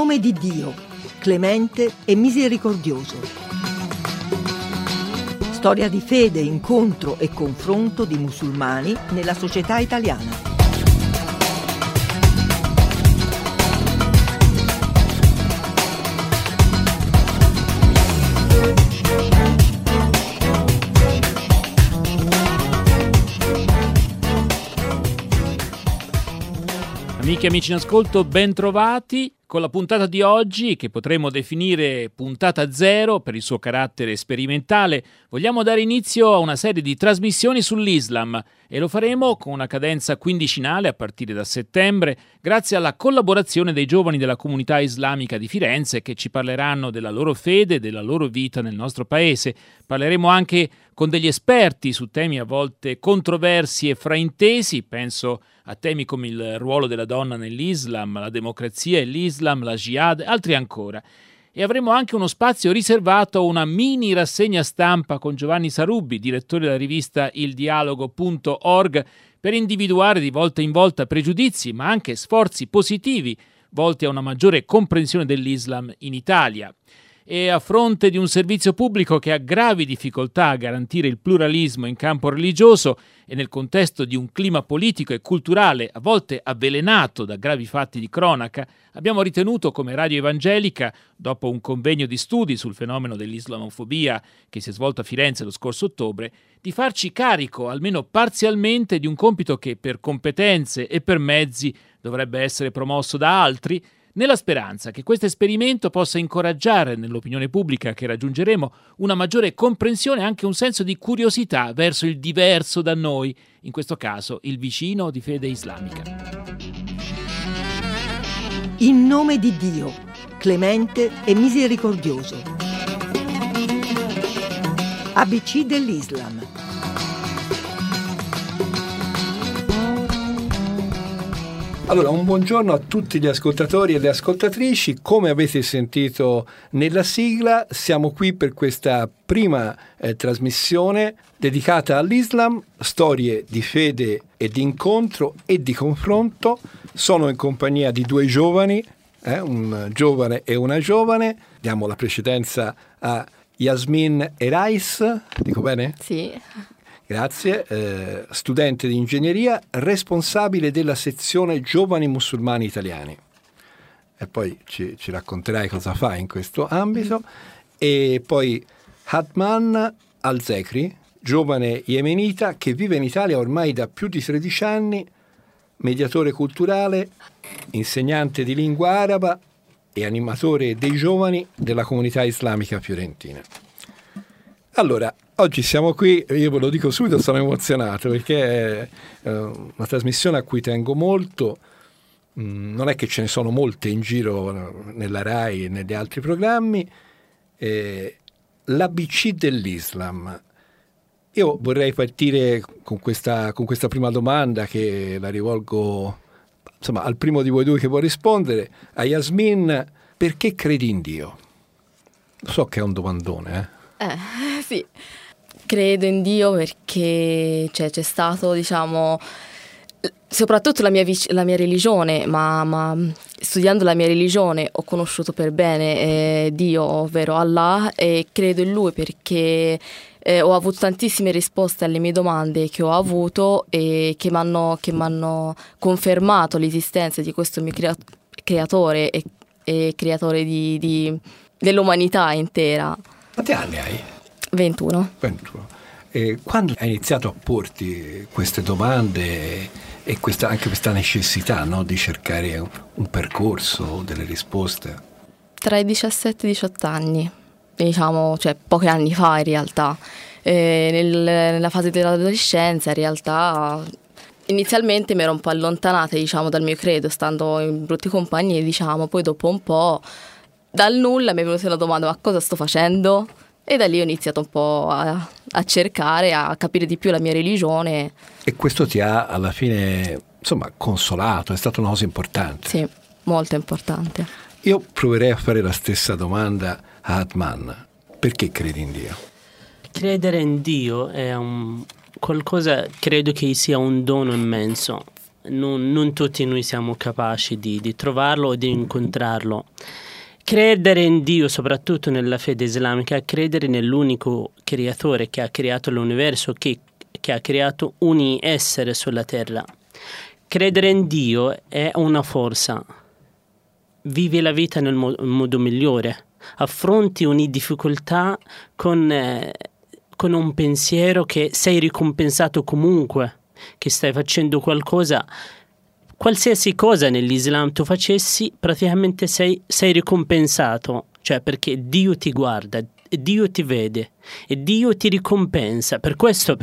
nome di Dio, clemente e misericordioso. Storia di fede, incontro e confronto di musulmani nella società italiana. Amiche e amici in ascolto, ben trovati con la puntata di oggi che potremmo definire puntata zero per il suo carattere sperimentale. Vogliamo dare inizio a una serie di trasmissioni sull'Islam e lo faremo con una cadenza quindicinale a partire da settembre grazie alla collaborazione dei giovani della comunità islamica di Firenze che ci parleranno della loro fede e della loro vita nel nostro paese. Parleremo anche con degli esperti su temi a volte controversi e fraintesi, penso a temi come il ruolo della donna nell'Islam, la democrazia e l'Islam, la jihad e altri ancora. E avremo anche uno spazio riservato a una mini rassegna stampa con Giovanni Sarubbi, direttore della rivista ildialogo.org, per individuare di volta in volta pregiudizi ma anche sforzi positivi volti a una maggiore comprensione dell'Islam in Italia. E a fronte di un servizio pubblico che ha gravi difficoltà a garantire il pluralismo in campo religioso e nel contesto di un clima politico e culturale a volte avvelenato da gravi fatti di cronaca, abbiamo ritenuto come Radio Evangelica, dopo un convegno di studi sul fenomeno dell'islamofobia che si è svolto a Firenze lo scorso ottobre, di farci carico almeno parzialmente di un compito che per competenze e per mezzi dovrebbe essere promosso da altri, nella speranza che questo esperimento possa incoraggiare nell'opinione pubblica che raggiungeremo una maggiore comprensione e anche un senso di curiosità verso il diverso da noi, in questo caso il vicino di fede islamica. In nome di Dio, clemente e misericordioso. ABC dell'Islam. Allora, un buongiorno a tutti gli ascoltatori e le ascoltatrici. Come avete sentito nella sigla, siamo qui per questa prima trasmissione dedicata all'Islam, storie di fede e di incontro e di confronto. Sono in compagnia di due giovani, un giovane e una giovane. Diamo la precedenza a Yasmin Erais, dico bene? Sì. Grazie, studente di ingegneria, responsabile della sezione Giovani Musulmani Italiani. E poi ci racconterai cosa fa in questo ambito. E poi Hadman Al-Zekri, giovane yemenita che vive in Italia ormai da più di 13 anni, mediatore culturale, insegnante di lingua araba e animatore dei giovani della comunità islamica fiorentina. Allora, oggi siamo qui, io ve lo dico subito, sono emozionato perché è una trasmissione a cui tengo molto. Non è che ce ne sono molte in giro nella RAI e negli altri programmi. L'ABC dell'Islam. Io vorrei partire con questa prima domanda che la rivolgo al primo di voi due che può rispondere, a Yasmin. Perché credi in Dio? So che è un domandone, Sì, credo in Dio perché c'è stato, soprattutto la mia religione, ma studiando la mia religione ho conosciuto per bene Dio, ovvero Allah, e credo in Lui perché ho avuto tantissime risposte alle mie domande che ho avuto e che mi hanno confermato l'esistenza di questo mio creatore e creatore dell'umanità intera. Quanti anni hai? 21. E quando hai iniziato a porti queste domande e anche questa necessità, no, di cercare un percorso, delle risposte? Tra i 17 e i 18 anni, pochi anni fa in realtà. Nella fase dell'adolescenza in realtà inizialmente mi ero un po' allontanata dal mio credo, stando in brutti compagni, poi dopo un po' dal nulla mi è venuta la domanda: ma cosa sto facendo? E da lì ho iniziato un po' a cercare, a capire di più la mia religione. E questo ti ha alla fine, consolato, è stata una cosa importante. Sì, molto importante. Io proverei a fare la stessa domanda a Hadman. Perché credi in Dio? Credere in Dio è qualcosa, credo che sia un dono immenso. non tutti noi siamo capaci di trovarlo o di incontrarlo. Credere in Dio, soprattutto nella fede islamica, è credere nell'unico creatore che ha creato l'universo, che ha creato ogni essere sulla terra. Credere in Dio è una forza. Vivi la vita nel modo migliore. Affronti ogni difficoltà con un pensiero che sei ricompensato comunque, che stai facendo qualcosa. Qualsiasi cosa nell'Islam tu facessi, praticamente sei ricompensato, cioè perché Dio ti guarda, Dio ti vede e Dio ti ricompensa. Per questo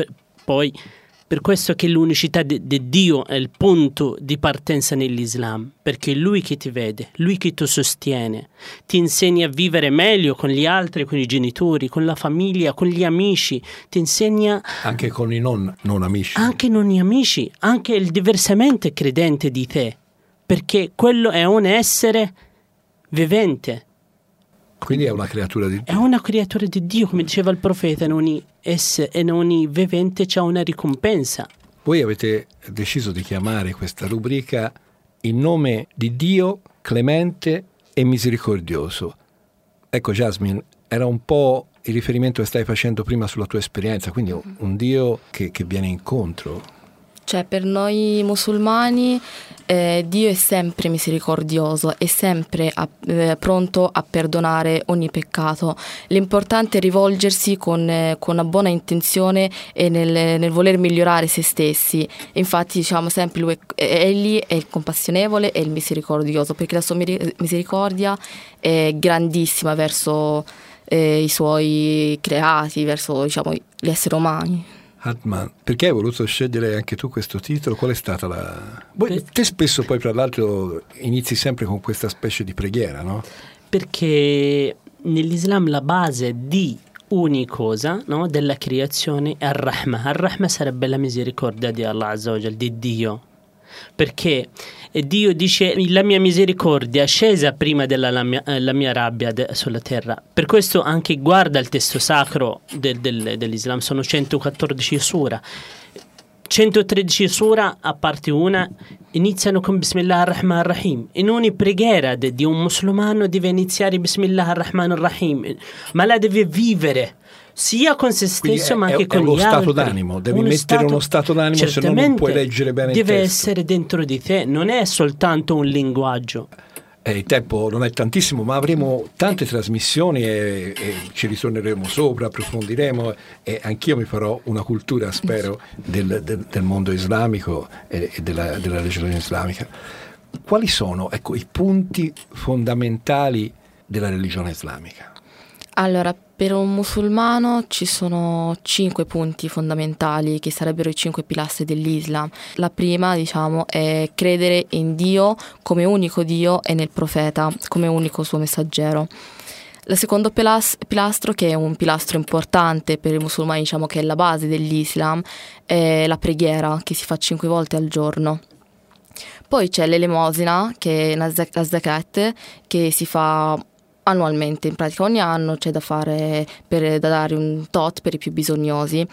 che l'unicità di Dio è il punto di partenza nell'Islam, perché è Lui che ti vede, Lui che ti sostiene, ti insegna a vivere meglio con gli altri, con i genitori, con la famiglia, con gli amici, ti insegna... Anche con i non amici. Anche non gli amici, anche il diversamente credente di te, perché quello è un essere vivente. Quindi è una creatura di Dio. È una creatura di Dio, come diceva il profeta, in ogni vivente c'è una ricompensa. Voi avete deciso di chiamare questa rubrica in nome di Dio clemente e misericordioso. Ecco, Jasmine, era un po' il riferimento che stai facendo prima sulla tua esperienza, quindi un Dio che viene incontro. Cioè, per noi musulmani Dio è sempre misericordioso, è sempre pronto a perdonare ogni peccato. L'importante è rivolgersi con una buona intenzione e nel voler migliorare se stessi. Infatti diciamo sempre egli è il compassionevole e il misericordioso, perché la sua misericordia è grandissima verso i suoi creati, verso gli esseri umani. Hadman, perché hai voluto scegliere anche tu questo titolo? Qual è stata la... Te spesso poi tra l'altro inizi sempre con questa specie di preghiera, no? Perché nell'Islam la base di ogni cosa, no, della creazione è Ar-Rahma. Ar-Rahma sarebbe la misericordia di Allah Azza wa Jal, di Dio. Perché Dio dice la mia misericordia è scesa prima della mia rabbia sulla terra. Per questo anche guarda il testo sacro dell'Islam, sono 114 sura. 113 sura, a parte una, iniziano con Bismillah ar-Rahman ar-Rahim. In ogni preghiera di un musulmano deve iniziare Bismillah ar-Rahman ar-Rahim, ma la deve vivere sia con se stesso ma anche con gli altri. È uno stato d'animo, devi mettere uno stato d'animo, se no non puoi leggere bene il testo. Deve essere dentro di te, non è soltanto un linguaggio. Il tempo non è tantissimo, ma avremo tante trasmissioni e ci ritorneremo sopra, approfondiremo e anch'io mi farò una cultura, spero, del mondo islamico e della religione islamica. Quali sono, i punti fondamentali della religione islamica? Allora, per un musulmano ci sono 5 punti fondamentali che sarebbero i 5 pilastri dell'Islam. La prima, è credere in Dio come unico Dio e nel profeta come unico suo messaggero. Il secondo pilastro, che è un pilastro importante per i musulmani, che è la base dell'Islam, è la preghiera che si fa 5 volte al giorno. Poi c'è l'elemosina, che è la zakat, che si fa annualmente, in pratica ogni anno c'è da fare da dare un tot per i più bisognosi.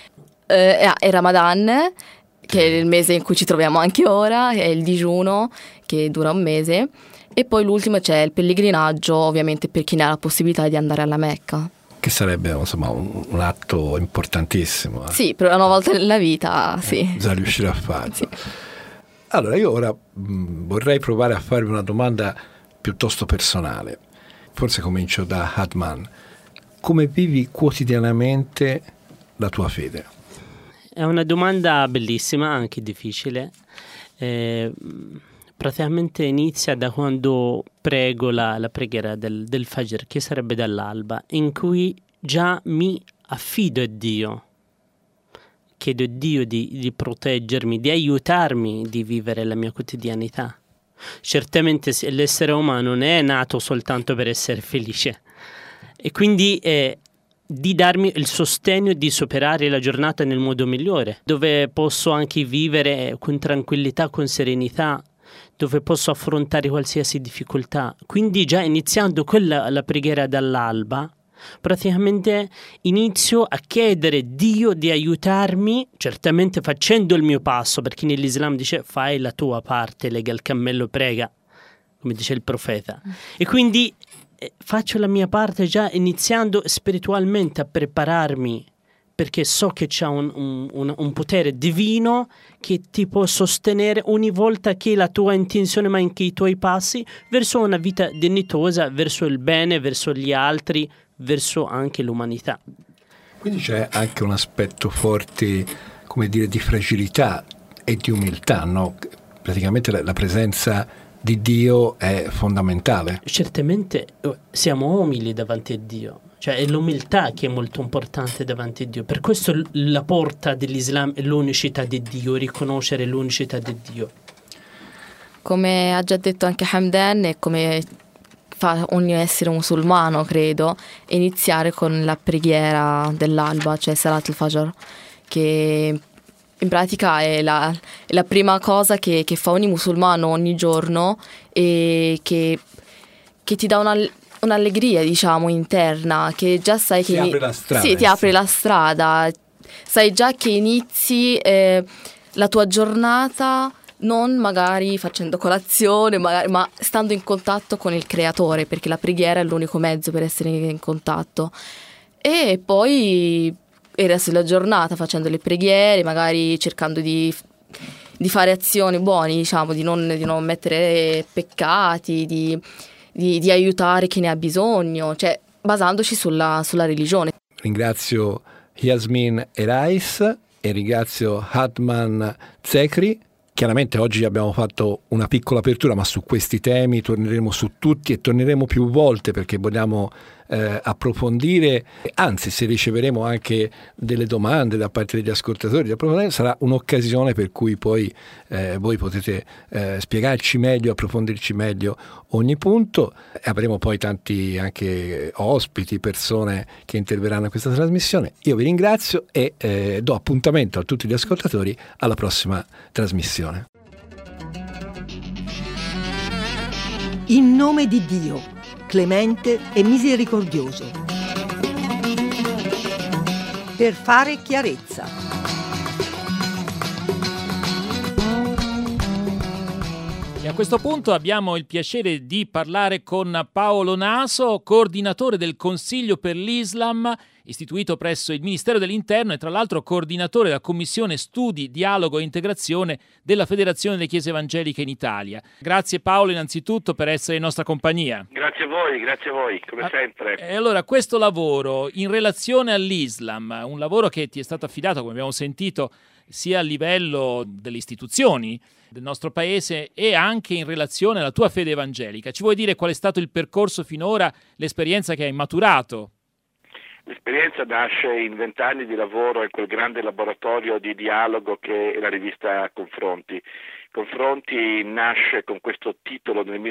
E Ramadan, che è il mese in cui ci troviamo anche ora, è il digiuno che dura un mese, e poi l'ultimo c'è il pellegrinaggio, ovviamente per chi ne ha la possibilità di andare alla Mecca. Che sarebbe un atto importantissimo. Sì, per una volta nella vita, sì. Bisogna riuscire a farlo. Sì. Allora, io ora vorrei provare a farvi una domanda piuttosto personale. Forse comincio da Hadman. Come vivi quotidianamente la tua fede? È una domanda bellissima, anche difficile. Praticamente inizia da quando prego la preghiera del Fajr, che sarebbe dall'alba, in cui già mi affido a Dio. Chiedo a Dio di proteggermi, di aiutarmi di vivere la mia quotidianità. Certamente l'essere umano non è nato soltanto per essere felice, e quindi di darmi il sostegno di superare la giornata nel modo migliore, dove posso anche vivere con tranquillità, con serenità, dove posso affrontare qualsiasi difficoltà. Quindi già iniziando la preghiera dall'alba praticamente inizio a chiedere Dio di aiutarmi, certamente facendo il mio passo, perché nell'Islam dice fai la tua parte, lega il cammello, prega, come dice il profeta. E quindi faccio la mia parte già iniziando spiritualmente a prepararmi, perché so che c'è un potere divino che ti può sostenere ogni volta che la tua intenzione, ma anche i tuoi passi, verso una vita dignitosa, verso il bene, verso gli altri, verso anche l'umanità. Quindi c'è anche un aspetto forte, come dire, di fragilità e di umiltà, no? Praticamente la presenza di Dio è fondamentale. Certamente siamo umili davanti a Dio. Cioè è l'umiltà che è molto importante davanti a Dio. Per questo la porta dell'Islam è l'unicità di Dio, riconoscere l'unicità di Dio. Come ha già detto anche Hamdan, e come fa ogni essere musulmano, credo, iniziare con la preghiera dell'alba, cioè Salat al-Fajr, che in pratica è la prima cosa che fa ogni musulmano ogni giorno e che ti dà un'allegria, diciamo, interna, che già sai che apre la strada. Sì, ti apre la strada. Sai già che inizi la tua giornata non magari facendo colazione, ma stando in contatto con il Creatore, perché la preghiera è l'unico mezzo per essere in contatto. E poi il resto della giornata facendo le preghiere, magari cercando di fare azioni buone, diciamo, di non mettere peccati, di aiutare chi ne ha bisogno, cioè basandoci sulla religione. Ringrazio Yasmin Erais e ringrazio Hatman Zekri. Chiaramente oggi abbiamo fatto una piccola apertura, ma su questi temi torneremo su tutti e torneremo più volte, perché vogliamo approfondire, anzi se riceveremo anche delle domande da parte degli ascoltatori di approfondire, sarà un'occasione per cui poi voi potete spiegarci meglio, approfondirci meglio ogni punto. Avremo poi tanti anche ospiti, persone che interverranno in questa trasmissione. Io vi ringrazio e do appuntamento a tutti gli ascoltatori alla prossima trasmissione. In nome di Dio, clemente e misericordioso. Per fare chiarezza. E a questo punto abbiamo il piacere di parlare con Paolo Naso, coordinatore del Consiglio per l'Islam, istituito presso il Ministero dell'Interno e tra l'altro coordinatore della Commissione Studi, Dialogo e Integrazione della Federazione delle Chiese Evangeliche in Italia. Grazie Paolo innanzitutto per essere in nostra compagnia. Grazie a voi, come sempre. E allora questo lavoro in relazione all'Islam, un lavoro che ti è stato affidato, come abbiamo sentito, sia a livello delle istituzioni del nostro paese e anche in relazione alla tua fede evangelica. Ci vuoi dire qual è stato il percorso finora, l'esperienza che hai maturato? L'esperienza nasce in 20 anni di lavoro in quel grande laboratorio di dialogo che è la rivista Confronti. Confronti nasce con questo titolo nel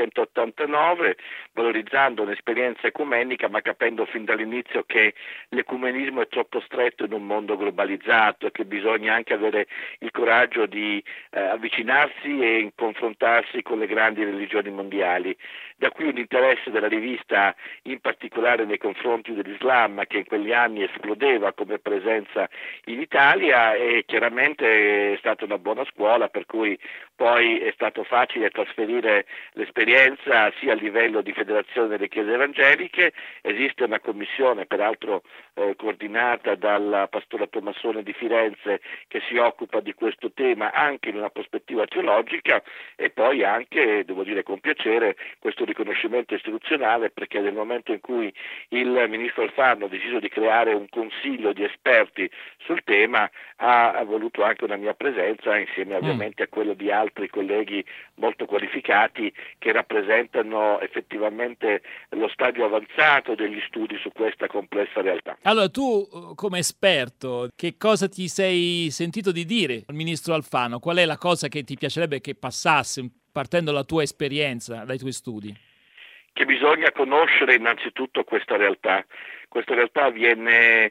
1989, valorizzando un'esperienza ecumenica, ma capendo fin dall'inizio che l'ecumenismo è troppo stretto in un mondo globalizzato e che bisogna anche avere il coraggio di avvicinarsi e confrontarsi con le grandi religioni mondiali. Da qui un interesse della rivista in particolare nei confronti dell'Islam, che in quegli anni esplodeva come presenza in Italia, e chiaramente è stata una buona scuola, per cui poi è stato facile trasferire l'esperienza sia a livello di Federazione delle Chiese Evangeliche. Esiste una commissione, peraltro coordinata dal pastore Tommasone di Firenze, che si occupa di questo tema anche in una prospettiva teologica, e poi anche, devo dire con piacere, questo riconoscimento istituzionale, perché nel momento in cui il ministro Alfano ha deciso di creare un consiglio di esperti sul tema, ha voluto anche una mia presenza insieme ovviamente a quello di altri colleghi molto qualificati che rappresentano effettivamente lo stadio avanzato degli studi su questa complessa realtà. Allora tu come esperto, che cosa ti sei sentito di dire al ministro Alfano? Qual è la cosa che ti piacerebbe che passasse partendo dalla tua esperienza, dai tuoi studi? Che bisogna conoscere innanzitutto questa realtà questa realtà viene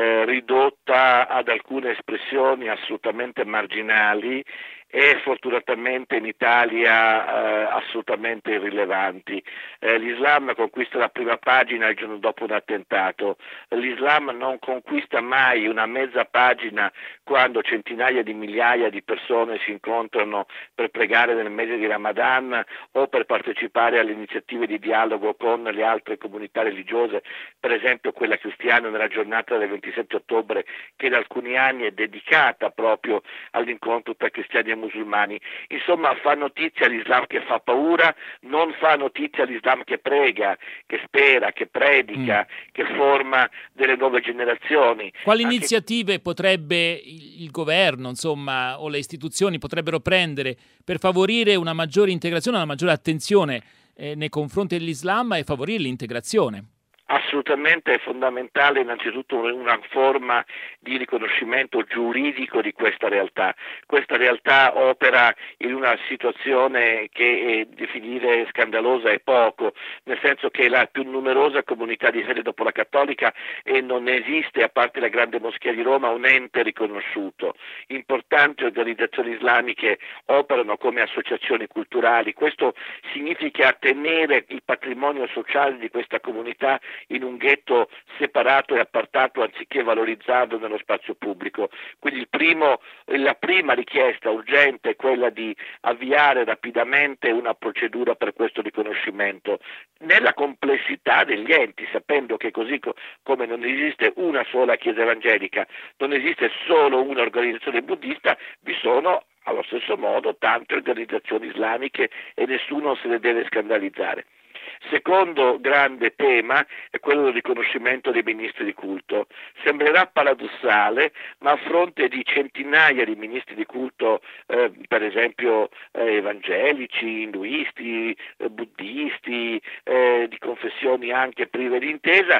ridotta ad alcune espressioni assolutamente marginali e fortunatamente in Italia assolutamente irrilevanti. L'Islam conquista la prima pagina il giorno dopo un attentato, l'Islam non conquista mai una mezza pagina quando centinaia di migliaia di persone si incontrano per pregare nel mese di Ramadan o per partecipare alle iniziative di dialogo con le altre comunità religiose, per esempio quella cristiana nella giornata del 27 ottobre che da alcuni anni è dedicata proprio all'incontro tra cristiani e musulmani. Insomma, fa notizia l'Islam che fa paura, non fa notizia l'Islam che prega, che spera, che predica, che forma delle nuove generazioni. Quali iniziative potrebbe il governo, insomma, o le istituzioni potrebbero prendere per favorire una maggiore integrazione, una maggiore attenzione nei confronti dell'Islam e favorire l'integrazione? Assolutamente è fondamentale innanzitutto una forma di riconoscimento giuridico di questa realtà. Questa realtà opera in una situazione che definire scandalosa è poco, nel senso che è la più numerosa comunità di fede dopo la cattolica e non esiste, a parte la grande moschea di Roma, un ente riconosciuto. Importanti organizzazioni islamiche operano come associazioni culturali, questo significa tenere il patrimonio sociale di questa comunità in un ghetto separato e appartato anziché valorizzarlo nello spazio pubblico. Quindi la prima richiesta urgente è quella di avviare rapidamente una procedura per questo riconoscimento nella complessità degli enti, sapendo che così come non esiste una sola chiesa evangelica, non esiste solo una organizzazione buddista, vi sono allo stesso modo tante organizzazioni islamiche e nessuno se ne deve scandalizzare. Secondo grande tema è quello del riconoscimento dei ministri di culto. Sembrerà paradossale, ma a fronte di centinaia di ministri di culto, per esempio evangelici, induisti, buddisti, di confessioni anche prive di intesa,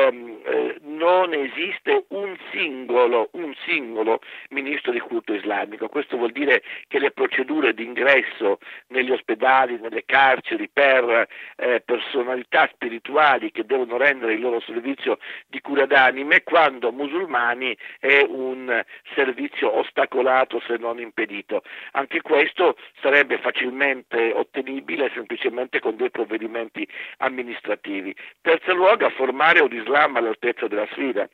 non esiste un singolo ministro di culto islamico. Questo vuol dire che le procedure di ingresso negli ospedali, nelle carceri per personalità spirituali che devono rendere il loro servizio di cura d'anime, quando musulmani è un servizio ostacolato se non impedito. Anche questo sarebbe facilmente ottenibile semplicemente con dei provvedimenti amministrativi. Terzo luogo, a formare un Islam all'altezza della sfida.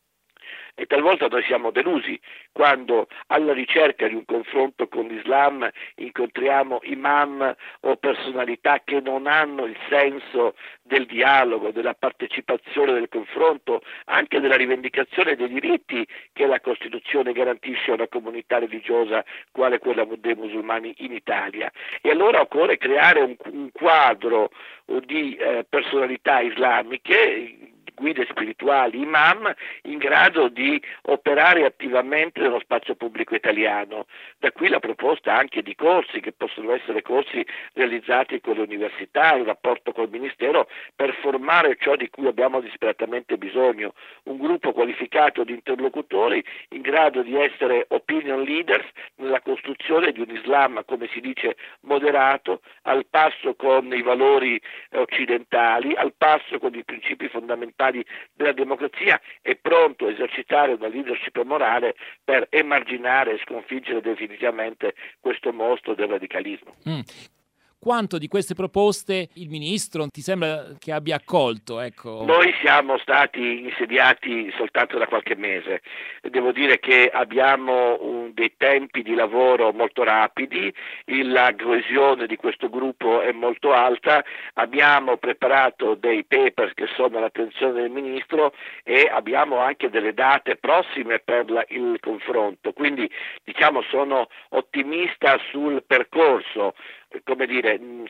E talvolta noi siamo delusi quando alla ricerca di un confronto con l'Islam incontriamo imam o personalità che non hanno il senso del dialogo, della partecipazione, del confronto, anche della rivendicazione dei diritti che la Costituzione garantisce a una comunità religiosa quale quella dei musulmani in Italia. E allora occorre creare un quadro di personalità islamiche, guide spirituali, imam, in grado di operare attivamente nello spazio pubblico italiano. Da qui la proposta anche di corsi, che possono essere corsi realizzati con le università, in rapporto col Ministero, per formare ciò di cui abbiamo disperatamente bisogno, un gruppo qualificato di interlocutori in grado di essere opinion leaders nella costruzione di un Islam, come si dice, moderato, al passo con i valori occidentali, al passo con i principi fondamentali della democrazia e pronto a esercitare una leadership morale per emarginare e sconfiggere definitivamente questo mostro del radicalismo. Quanto di queste proposte il Ministro ti sembra che abbia accolto? Ecco. Noi siamo stati insediati soltanto da qualche mese. Devo dire che abbiamo dei tempi di lavoro molto rapidi, la coesione di questo gruppo è molto alta, abbiamo preparato dei papers che sono all'attenzione del Ministro e abbiamo anche delle date prossime per il confronto. Quindi sono ottimista sul percorso. Come dire, non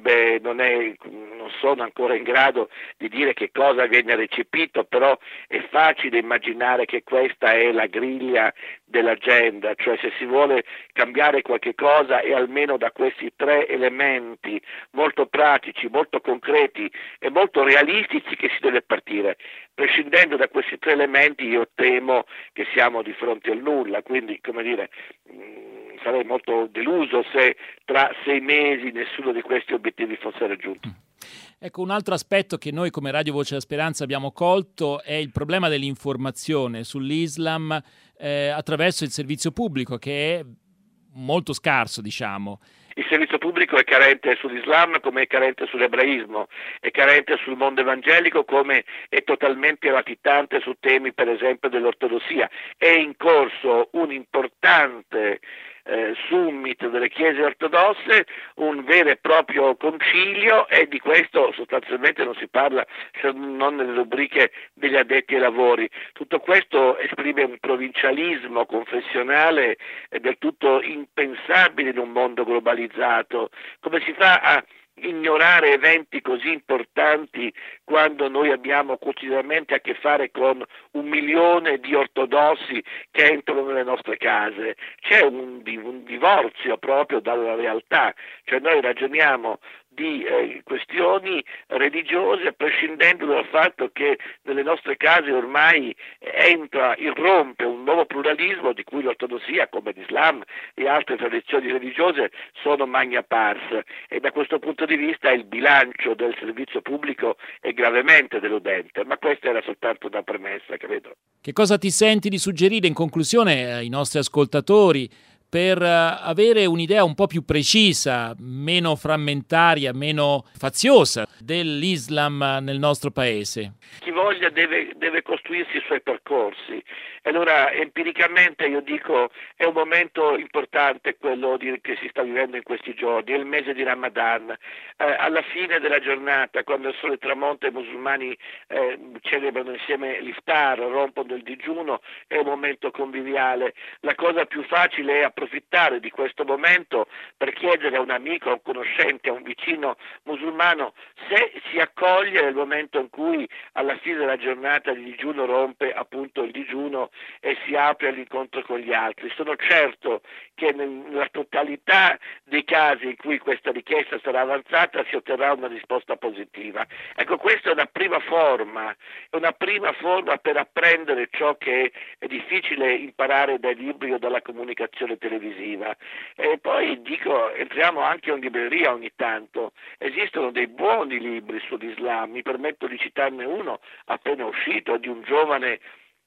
sono ancora in grado di dire che cosa viene recepito, però è facile immaginare che questa è la griglia dell'agenda, cioè se si vuole cambiare qualche cosa è almeno da questi tre elementi molto pratici, molto concreti e molto realistici che si deve partire. Prescindendo da questi tre elementi io temo che siamo di fronte al nulla, quindi sarei molto deluso se tra 6 mesi nessuno di questi obiettivi fosse raggiunto. Ecco, un altro aspetto che noi come Radio Voce della Speranza abbiamo colto è il problema dell'informazione sull'Islam attraverso il servizio pubblico, che è molto scarso, diciamo. Il servizio pubblico è carente sull'Islam come è carente sull'ebraismo, è carente sul mondo evangelico come è totalmente latitante su temi per esempio dell'ortodossia. È in corso un importante summit delle chiese ortodosse, un vero e proprio concilio, e di questo sostanzialmente non si parla se non nelle rubriche degli addetti ai lavori. Tutto questo esprime un provincialismo confessionale del tutto impensabile in un mondo globalizzato. Come si fa a ignorare eventi così importanti quando noi abbiamo quotidianamente a che fare con 1 milione di ortodossi che entrano nelle nostre case? C'è un divorzio proprio dalla realtà, cioè noi ragioniamo di questioni religiose prescindendo dal fatto che nelle nostre case ormai irrompe un nuovo pluralismo di cui l'ortodossia, come l'Islam e altre tradizioni religiose, sono magna pars, e da questo punto di vista il bilancio del servizio pubblico è gravemente deludente, ma questa era soltanto una premessa, credo. Che cosa ti senti di suggerire in conclusione ai nostri ascoltatori per avere un'idea un po' più precisa, meno frammentaria, meno faziosa dell'Islam nel nostro paese? Chi voglia deve costruirsi i suoi percorsi. Allora, empiricamente io dico è un momento importante quello che si sta vivendo in questi giorni, è il mese di Ramadan. Alla fine della giornata, quando il sole tramonta, i musulmani celebrano insieme l'iftar, rompono il digiuno, è un momento conviviale. La cosa più facile è approfittare di questo momento per chiedere a un amico, a un conoscente, a un vicino musulmano se si accoglie nel momento in cui alla fine della giornata di digiuno rompe appunto il digiuno e si apre all'incontro con gli altri. Sono certo che nella totalità dei casi in cui questa richiesta sarà avanzata si otterrà una risposta positiva. Ecco, questa è una prima forma per apprendere ciò che è difficile imparare dai libri o dalla comunicazione televisiva. E poi dico, entriamo anche in libreria ogni tanto, esistono dei buoni libri sull'Islam, mi permetto di citarne uno appena uscito di un giovane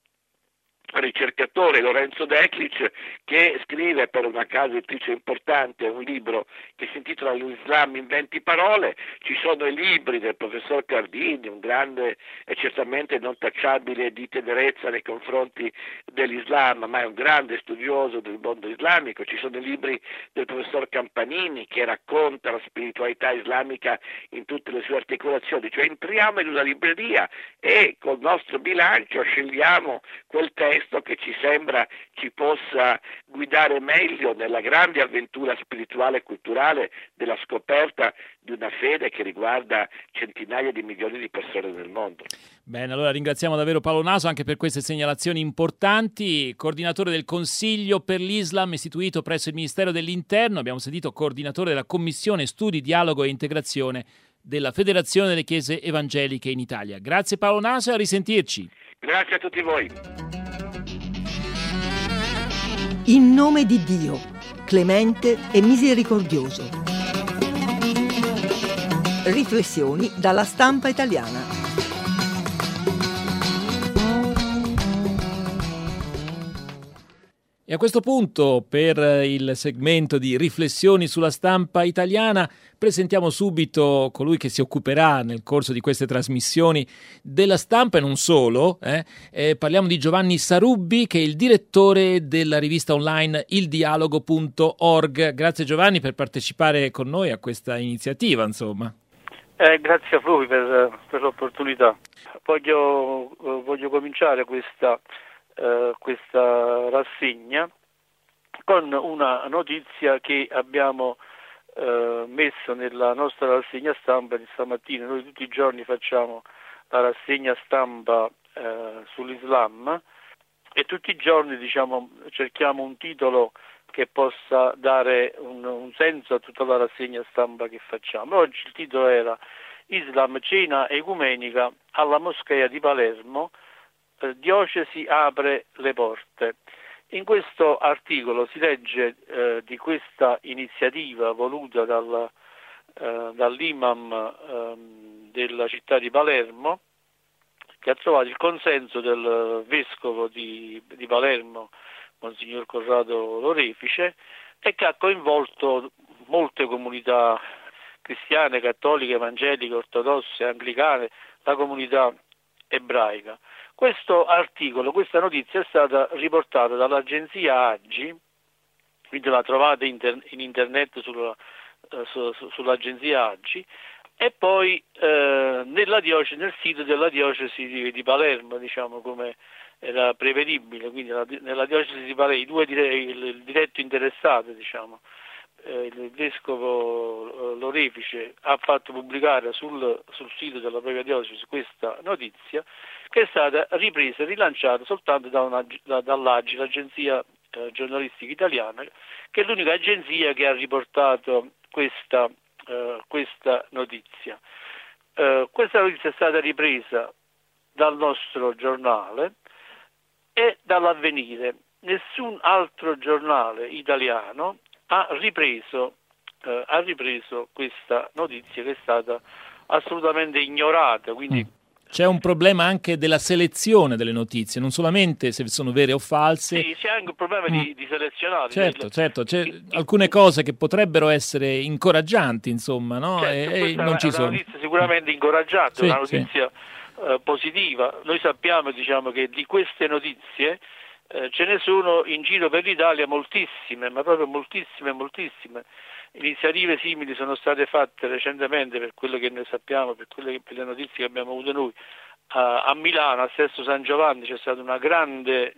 ricercatore, Lorenzo Deklic, che scrive per una casa editrice importante un libro che si intitola L'Islam in 20 parole. Ci sono i libri del professor Cardini, un grande e certamente non tacciabile di tenerezza nei confronti dell'Islam, ma è un grande studioso del mondo islamico. Ci sono i libri del professor Campanini che racconta la spiritualità islamica in tutte le sue articolazioni. Cioè entriamo in una libreria e col nostro bilancio scegliamo quel testo che ci sembra ci possa guidare meglio nella grande avventura spirituale e culturale della scoperta di una fede che riguarda centinaia di milioni di persone nel mondo. Bene, allora ringraziamo davvero Paolo Naso anche per queste segnalazioni importanti. Coordinatore del Consiglio per l'Islam istituito presso il Ministero dell'Interno, abbiamo sentito coordinatore della Commissione Studi, Dialogo e Integrazione della Federazione delle Chiese Evangeliche in Italia. Grazie Paolo Naso e a risentirci. Grazie a tutti voi. In nome di Dio, clemente e misericordioso. Riflessioni dalla stampa italiana. E a questo punto, per il segmento di riflessioni sulla stampa italiana, presentiamo subito colui che si occuperà nel corso di queste trasmissioni della stampa e non solo. Parliamo di Giovanni Sarubbi, che è il direttore della rivista online ildialogo.org. Grazie Giovanni per partecipare con noi a questa iniziativa, insomma. Grazie a voi per l'opportunità. Voglio cominciare questa rassegna con una notizia che abbiamo messo nella nostra rassegna stampa di stamattina. Noi tutti i giorni facciamo la rassegna stampa sull'Islam e tutti i giorni cerchiamo un titolo che possa dare un senso a tutta la rassegna stampa che facciamo. Oggi il titolo era Islam, cena ecumenica alla moschea di Palermo, diocesi apre le porte. In questo articolo si legge di questa iniziativa voluta dall'imam della città di Palermo, che ha trovato il consenso del vescovo di Palermo, Monsignor Corrado Lorefice, e che ha coinvolto molte comunità cristiane, cattoliche, evangeliche, ortodosse, anglicane, la comunità ebraica. Questo articolo, questa notizia è stata riportata dall'agenzia AGI, quindi la trovate in internet sull'agenzia AGI, e poi nel sito della diocesi di Palermo, diciamo, come era prevedibile, quindi nella diocesi di Palermo il diretto interessato, diciamo, il vescovo Lorefice ha fatto pubblicare sul sito della propria diocesi questa notizia, che è stata ripresa e rilanciata soltanto dall'AGI, l'agenzia giornalistica italiana, che è l'unica agenzia che ha riportato questa notizia. Questa notizia è stata ripresa dal nostro giornale e dall'Avvenire. Nessun altro giornale italiano ha ripreso questa notizia, che è stata assolutamente ignorata. Quindi c'è un problema anche della selezione delle notizie, non solamente se sono vere o false. Sì, c'è anche un problema di selezionare. Certo, c'è alcune cose che potrebbero essere incoraggianti, insomma, no? E non ci sono. È una notizia sicuramente incoraggiante, una notizia positiva. Noi sappiamo, diciamo, che di queste notizie ce ne sono in giro per l'Italia moltissime, ma proprio moltissime. Iniziative simili sono state fatte recentemente, per quello che noi sappiamo, per le notizie che abbiamo avuto noi, a Milano, a Sesto San Giovanni c'è stata una grande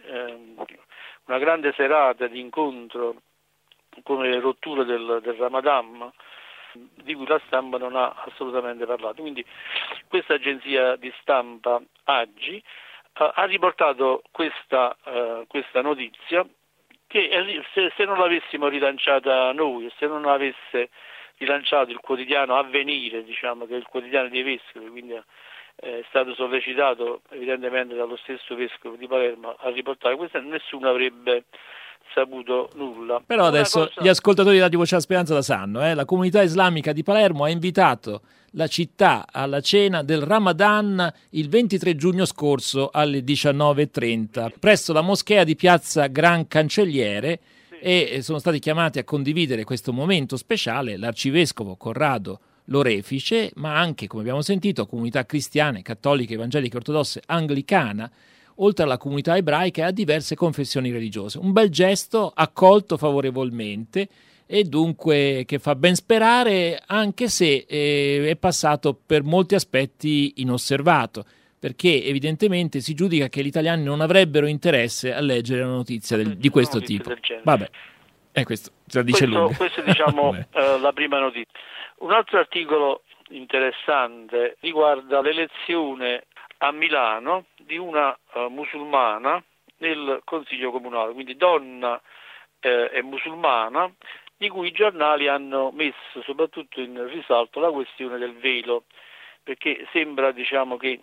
serata di incontro come rottura del Ramadan, di cui la stampa non ha assolutamente parlato. Quindi questa agenzia di stampa AGI ha riportato questa notizia, che se non l'avessimo rilanciata noi, e se non avesse rilanciato il quotidiano Avvenire, diciamo, che è il quotidiano dei vescovi, quindi è stato sollecitato evidentemente dallo stesso vescovo di Palermo a riportare questa, nessuno avrebbe saputo nulla. Però adesso gli ascoltatori di Radio Voce della Speranza la sanno, la comunità islamica di Palermo ha invitato la città alla cena del Ramadan il 23 giugno scorso alle 19:30 presso la moschea di Piazza Gran Cancelliere, e sono stati chiamati a condividere questo momento speciale l'arcivescovo Corrado Lorefice, ma anche, come abbiamo sentito, comunità cristiane, cattoliche, evangeliche, ortodosse, anglicana, oltre alla comunità ebraica e a diverse confessioni religiose. Un bel gesto accolto favorevolmente, e dunque che fa ben sperare, anche se è passato per molti aspetti inosservato, perché evidentemente si giudica che gli italiani non avrebbero interesse a leggere una notizia di questo tipo. Vabbè, questo già dice lunga. Questo è, diciamo, la prima notizia. Un altro articolo interessante riguarda l'elezione a Milano di una musulmana nel Consiglio Comunale, quindi donna e musulmana, di cui i giornali hanno messo soprattutto in risalto la questione del velo, perché sembra, diciamo, che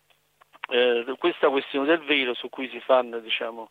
questa questione del velo, su cui si fanno, diciamo,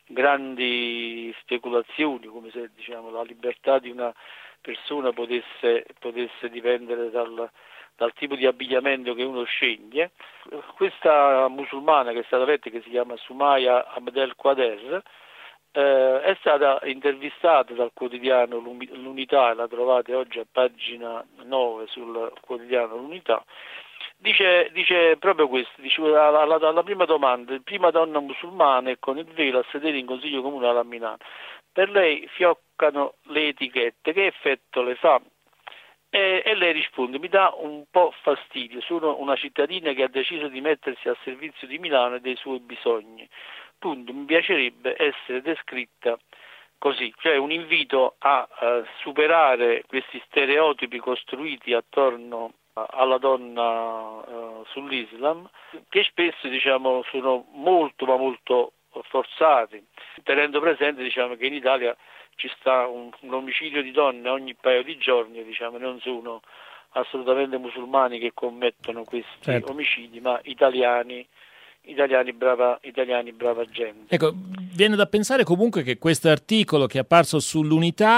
grandi speculazioni, come se, diciamo, la libertà di una persona potesse dipendere dal tipo di abbigliamento che uno sceglie. Questa musulmana che è stata eletta, che si chiama Sumaya Abdel Quader, è stata intervistata dal quotidiano L'Unità, la trovate oggi a pagina 9 sul quotidiano L'Unità. Dice proprio questo, alla prima domanda: prima donna musulmana e con il velo a sedere in Consiglio Comunale a Milano, per lei fioccano le etichette, che effetto le fa? E lei risponde: mi dà un po' fastidio, sono una cittadina che ha deciso di mettersi al servizio di Milano e dei suoi bisogni. Punto. Mi piacerebbe essere descritta così, cioè un invito a superare questi stereotipi costruiti attorno alla donna sull'Islam, che spesso, diciamo, sono molto ma molto forzati, tenendo presente, diciamo, che in Italia ci sta un omicidio di donne ogni paio di giorni, diciamo, non sono assolutamente musulmani che commettono questi omicidi, ma italiani brava gente. Ecco, viene da pensare comunque che questo articolo che è apparso sull'Unità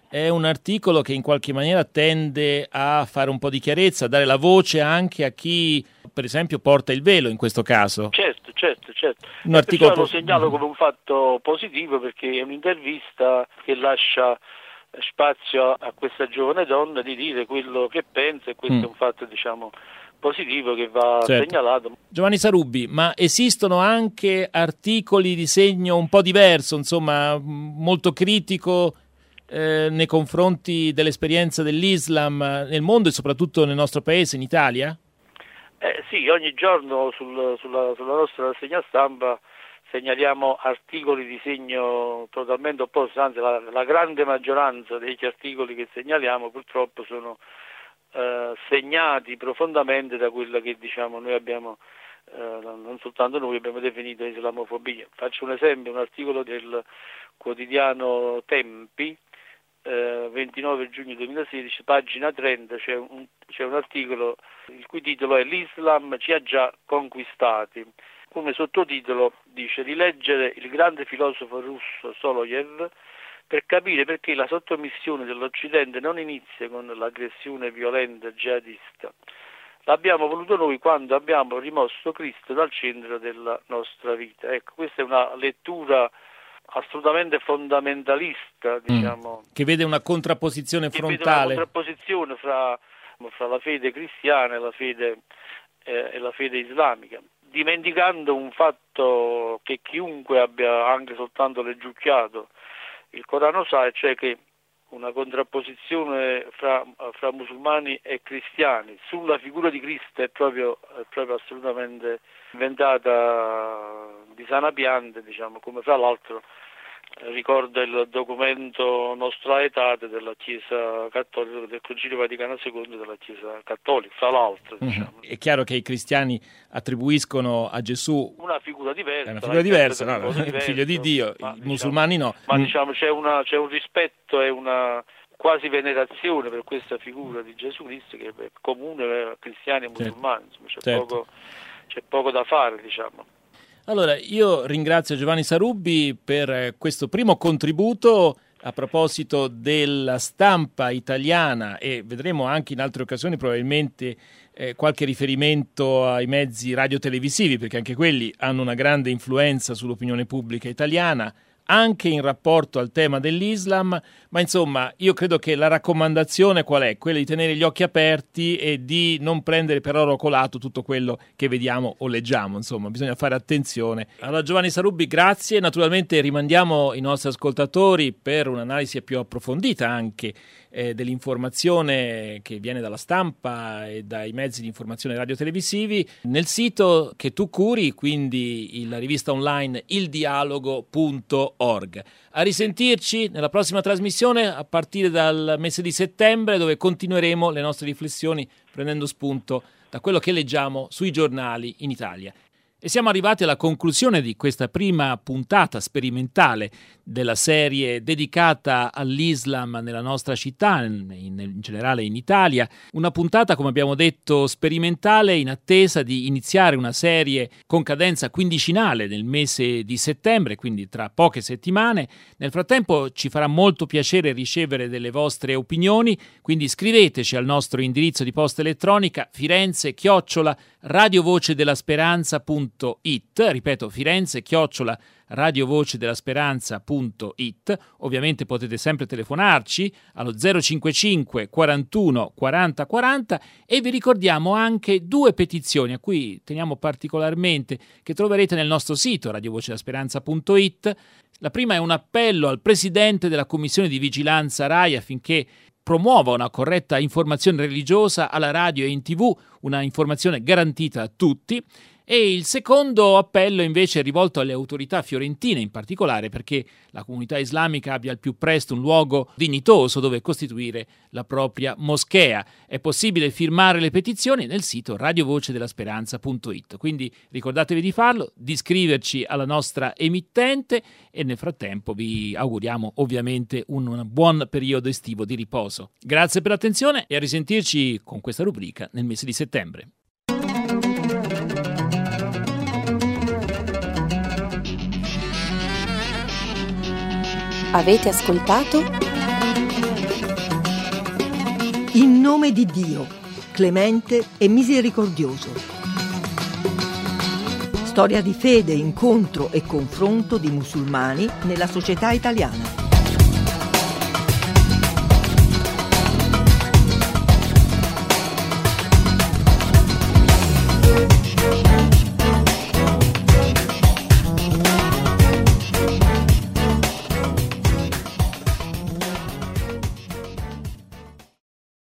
è un articolo che in qualche maniera tende a fare un po' di chiarezza, a dare la voce anche a chi, per esempio, porta il velo in questo caso. Certo. Un articolo lo segnalo come un fatto positivo, perché è un'intervista che lascia spazio a questa giovane donna di dire quello che pensa, e questo è un fatto, diciamo, positivo che va segnalato. Giovanni Sarubbi, ma esistono anche articoli di segno un po' diverso, insomma, molto critico nei confronti dell'esperienza dell'Islam nel mondo e soprattutto nel nostro paese, in Italia? Sì, ogni giorno sulla nostra rassegna stampa segnaliamo articoli di segno totalmente opposto, anzi la grande maggioranza degli articoli che segnaliamo purtroppo sono segnati profondamente da quella che, diciamo, noi abbiamo, non soltanto noi, abbiamo definito islamofobia. Faccio un esempio: un articolo del quotidiano Tempi, 29 giugno 2016, pagina 30, c'è un articolo il cui titolo è "L'Islam ci ha già conquistati". Come sottotitolo dice: rileggere il grande filosofo russo Solovev per capire perché la sottomissione dell'Occidente non inizia con l'aggressione violenta jihadista. L'abbiamo voluto noi quando abbiamo rimosso Cristo dal centro della nostra vita. Ecco, questa è una lettura assolutamente fondamentalista, diciamo, che vede una contrapposizione frontale. Vede una contrapposizione fra la fede cristiana e la fede islamica, dimenticando un fatto che chiunque abbia anche soltanto leggiucchiato il Corano sa, cioè che una contrapposizione fra musulmani e cristiani sulla figura di Cristo è proprio assolutamente inventata di sana pianta, diciamo, come fra l'altro ricorda il documento Nostra Aetate della Chiesa Cattolica, del Concilio Vaticano II della Chiesa Cattolica, fra l'altro. Diciamo. È chiaro che i cristiani attribuiscono a Gesù una figura diversa, il figlio di Dio, i musulmani no. Ma diciamo c'è un rispetto e una quasi venerazione per questa figura di Gesù Cristo che è comune a cristiani e musulmani, insomma, c'è poco da fare, diciamo. Allora, io ringrazio Giovanni Sarubbi per questo primo contributo a proposito della stampa italiana, e vedremo anche in altre occasioni probabilmente qualche riferimento ai mezzi radiotelevisivi, perché anche quelli hanno una grande influenza sull'opinione pubblica italiana, anche in rapporto al tema dell'Islam, ma insomma io credo che la raccomandazione qual è? Quella di tenere gli occhi aperti e di non prendere per oro colato tutto quello che vediamo o leggiamo, insomma bisogna fare attenzione. Allora Giovanni Sarubbi, grazie, naturalmente rimandiamo i nostri ascoltatori per un'analisi più approfondita anche dell'informazione che viene dalla stampa e dai mezzi di informazione radiotelevisivi nel sito che tu curi, quindi la rivista online ildialogo.org. A risentirci nella prossima trasmissione a partire dal mese di settembre, dove continueremo le nostre riflessioni prendendo spunto da quello che leggiamo sui giornali in Italia. E siamo arrivati alla conclusione di questa prima puntata sperimentale della serie dedicata all'Islam nella nostra città, in generale in Italia. Una puntata, come abbiamo detto, sperimentale in attesa di iniziare una serie con cadenza quindicinale nel mese di settembre, quindi tra poche settimane. Nel frattempo ci farà molto piacere ricevere delle vostre opinioni, quindi scriveteci al nostro indirizzo di posta elettronica firenze@radiovocedellasperanza.it, ripeto firenze@radiovocedellasperanza.it. Ovviamente potete sempre telefonarci allo 055 41 40 40 e vi ricordiamo anche due petizioni a cui teniamo particolarmente, che troverete nel nostro sito radiovocedellasperanza.it. La prima è un appello al Presidente della Commissione di Vigilanza RAI affinché promuova una corretta informazione religiosa alla radio e in TV, una informazione garantita a tutti. E il secondo appello invece è rivolto alle autorità fiorentine, in particolare perché la comunità islamica abbia al più presto un luogo dignitoso dove costituire la propria moschea. È possibile firmare le petizioni nel sito radiovocedellasperanza.it, quindi ricordatevi di farlo, di iscriverci alla nostra emittente e nel frattempo vi auguriamo ovviamente un buon periodo estivo di riposo. Grazie per l'attenzione e a risentirci con questa rubrica nel mese di settembre. Avete ascoltato In nome di Dio, clemente e misericordioso. Storia di fede, incontro e confronto di musulmani nella società italiana.